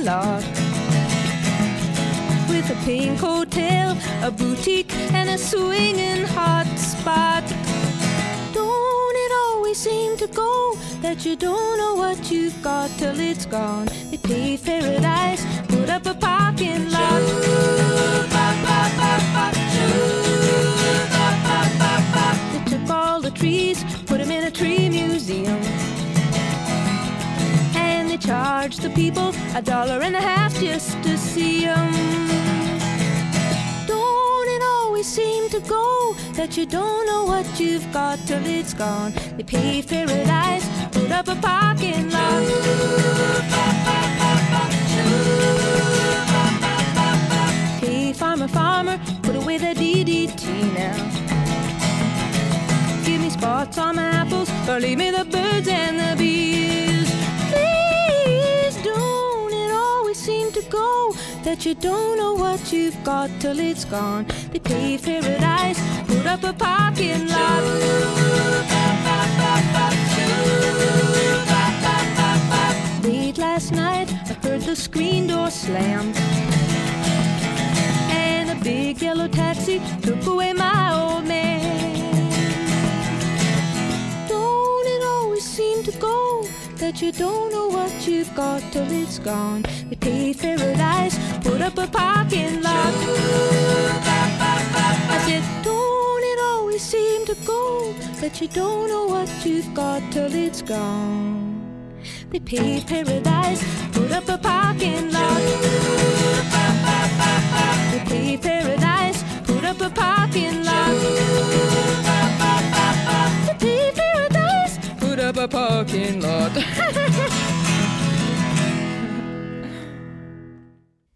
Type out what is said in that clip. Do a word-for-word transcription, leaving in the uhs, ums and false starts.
lot. With a pink hotel, a boutique, and a swinging hot spot. Don't it always seem to go that you don't know what you've got till it's gone? They paved paradise, put up a parking lot. They took all the trees, put them in a tree museum, and they charged the people a dollar and a half just to see them. Don't it always seem to go that you don't know what you've got till it's gone? They paved paradise, put up a parking lot. Hey, farmer, farmer, put away the D D T now. Give me spots on my apples, or leave me the birds and the bees. Please, don't it always seem to go that you don't know what you've got till it's gone? They paved paradise, put up a parking lot. Late last night, I heard the screen door slam, and a big yellow taxi took away my old man. Don't it always seem to go that you don't know what you've got till it's gone? They paved paradise, put up a parking lot. I said, don't it always seem to go that you don't know what you've got till it's gone? They paved paradise, put up a parking lot. They paved paradise, put up a parking lot. They paved paradise, put up a parking lot.